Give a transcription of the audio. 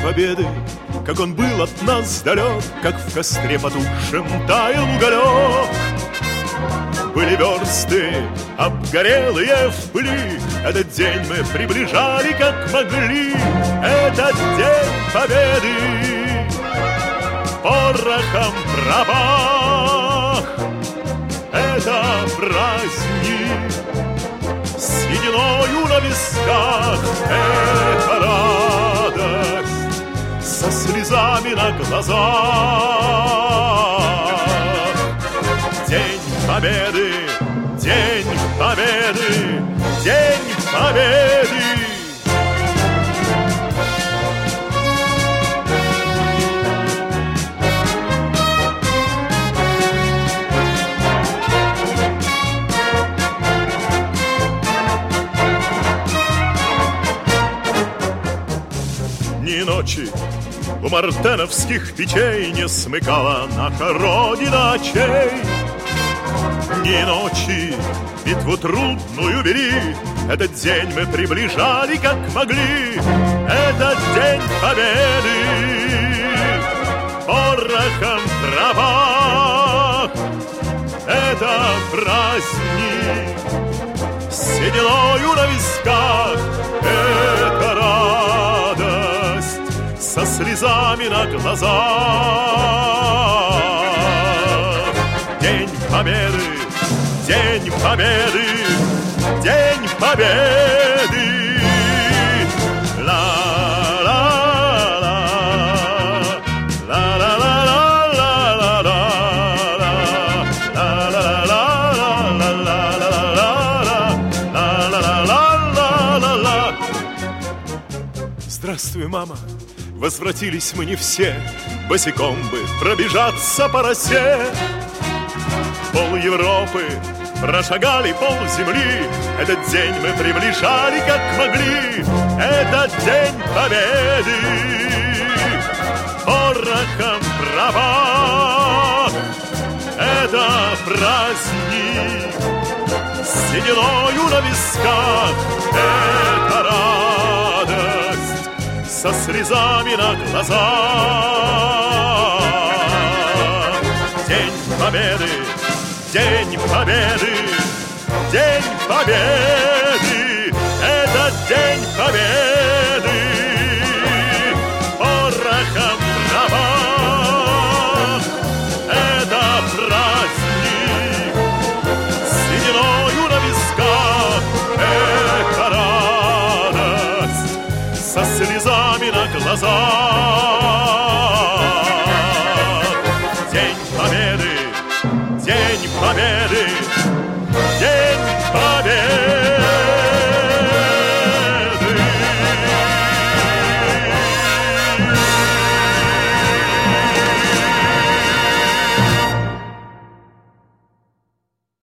победы, как он был от нас далек, как в костре потухшем таял уголек. Были версты обгорелые в пыли, этот день мы приближали как могли. Этот день победы порохом пропах. Это праздник с сединою на висках. Это радость со слезами на глазах. День победы, день победы, день победы. Ни ночи у мартеновских печей не смыкала наша Родина очей. Ни ночи битву трудную вели, этот день мы приближали как могли. Этот день победы порохом пропах. Это праздник с сединою на висках. Это радость со слезами на глазах. День победы, день победы, день победы. Ла-ла-ла, ла-ла-ла-ла-ла-ла-ла, ла-ла-ла-ла-ла-ла-ла-ла-ла-ла-ла-ла. Здравствуй, мама. Возвратились мы не все, босиком бы пробежаться по росе. Пол Европы прошагали, пол земли, этот день мы приближали как могли. Этот день победы порохом пропах. Это праздник с сединою на висках. Это радость со слезами на глазах. День победы, день победы, день победы. Это день победы порохом пропах. Это праздник с сединою на висках. Это радость со слезами на глазах.